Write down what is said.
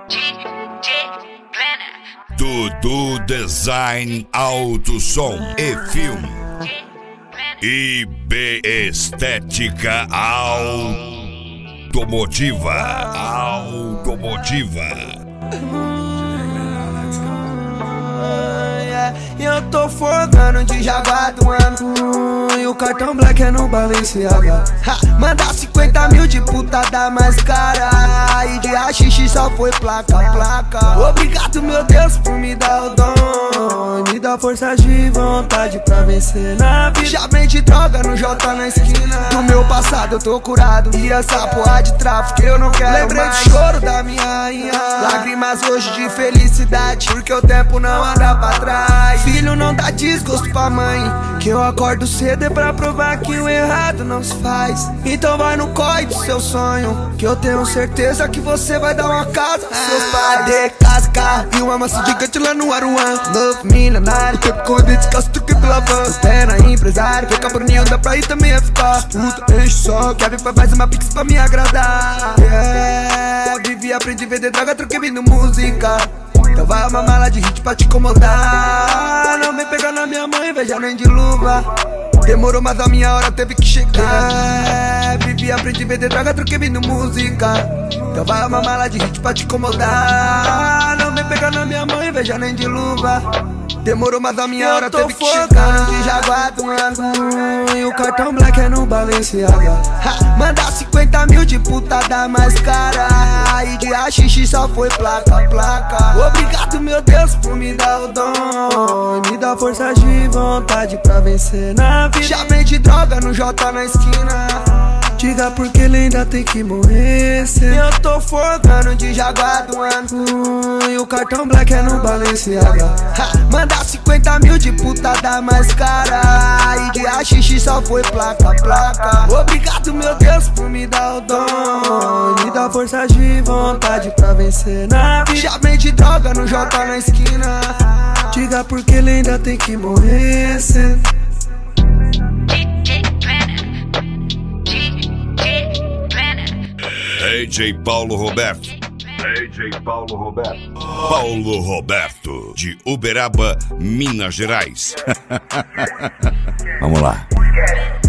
Dudu Design, Auto Som e Filme. IB Estética Automotiva. Eu tô forgando de Jaguar do ano. E o cartão black é no Balenciaga. Manda 50 mil de puta da mais cara. E de haxixe só foi placa. Obrigado, meu Deus, por me dar o dom. Me dá força de vontade pra vencer na vida. Já vende droga no J na esquina. Do meu passado eu tô curado. E essa porra de tráfico eu não quero. Lembrei mais do choro da minha rainha. Lágrimas hoje de felicidade, porque o tempo não anda pra trás. Filho não dá desgosto pra mãe, que eu acordo cedo é pra provar que o errado não se faz. Então vai no corre do seu sonho, que eu tenho certeza que você vai dar uma casa pros seus pais. De casa, carro e uma massa gigante lá no Aruan. Novo milionário, tempo correndo descalço, tu que pela van. Espera empresário, vê cabroninho, dá pra ir também a ficar. Puta, enche só, quer vir pra mais uma pix pra me agradar. Vivi, aprendi a vender droga, troquei vindo música. Então vai uma mala de hit pra te incomodar. Não vem pegar na minha mãe, veja nem de luva. Demorou, mas a minha hora teve que chegar. Vivi, aprendi a vender droga, troquei vindo música. Então vai uma mala de hit pra te incomodar. Não vem pegar na minha mãe, veja nem de luva. Demorou, mas a minha hora teve que chegar. De Jaguar do ano. E o cartão black é no Balenciaga. Manda 50 mil de puta da mais cara. E de haxixe só foi placa. Obrigado, meu Deus, por me dar o dom. Me dá força de vontade pra vencer na vida. Já vende droga no J na esquina. Diga porque ele ainda tem que morrer. Eu tô forgando de Jaguar do ano. E o cartão black é no Balenciaga. Manda 50 mil de puta da mais cara. E de haxixe só foi placa. Obrigado, meu Deus, por me dar o dom. Me dá força de vontade pra vencer na vida. Já vende droga no J na esquina. Diga porque ele ainda tem que morrer. DJ Paulo Roberto. Paulo Roberto, de Uberaba, Minas Gerais. Vamos lá.